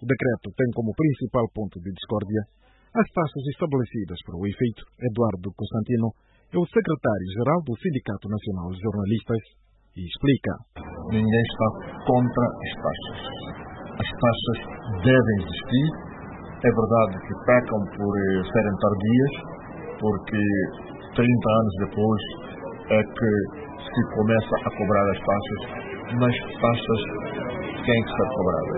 O decreto tem como principal ponto de discórdia as taxas estabelecidas para o efeito. Eduardo Constantino é o secretário-geral do Sindicato Nacional de Jornalistas e explica. Ninguém está contra as taxas. As taxas devem existir. É verdade que pecam por serem tardias, porque 30 anos depois é que se começa a cobrar as taxas, mas taxas têm que ser cobradas.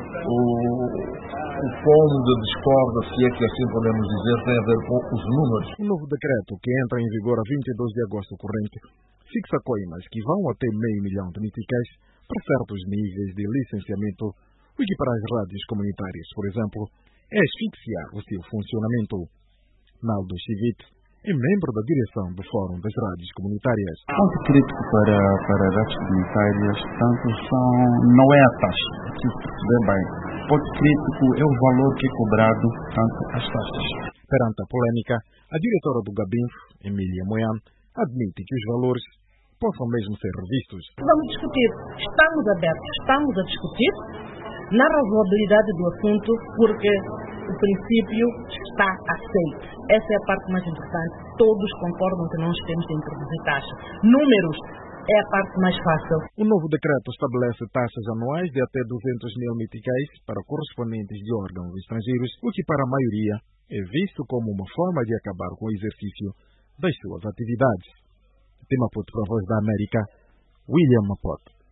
O ponto de discórdia, se é que assim podemos dizer, tem a ver com os números. O novo decreto, que entra em vigor a 22 de agosto corrente, fixa coimas que vão até R$500.000 meticais para certos níveis de licenciamento, o que para as rádios comunitárias, por exemplo, é asfixiar o seu funcionamento. Naldo Chivite é membro da direção do Fórum das Rádios Comunitárias. O ponto crítico para as rádios comunitárias não é a taxa, é preciso perceber bem. O ponto crítico é o valor que é cobrado, tanto as taxas. Perante a polêmica, a diretora do Gabinf, Emília Moyan, admite que os valores possam mesmo ser revistos. Vamos discutir. Estamos abertos, estamos a discutir na razoabilidade do assunto, porque o princípio está aceito. Essa é a parte mais importante. Todos concordam que nós temos de introduzir taxas. Números é a parte mais fácil. O novo decreto estabelece taxas anuais de até R$200.000 meticais para correspondentes de órgãos estrangeiros, o que para a maioria é visto como uma forma de acabar com o exercício das suas atividades. De Maputo para a Voz da América, William Maputo.